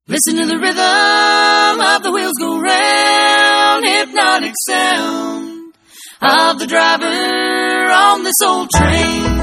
Listen to the rhythm of the wheels go round, hypnotic sound of the driver on this old train.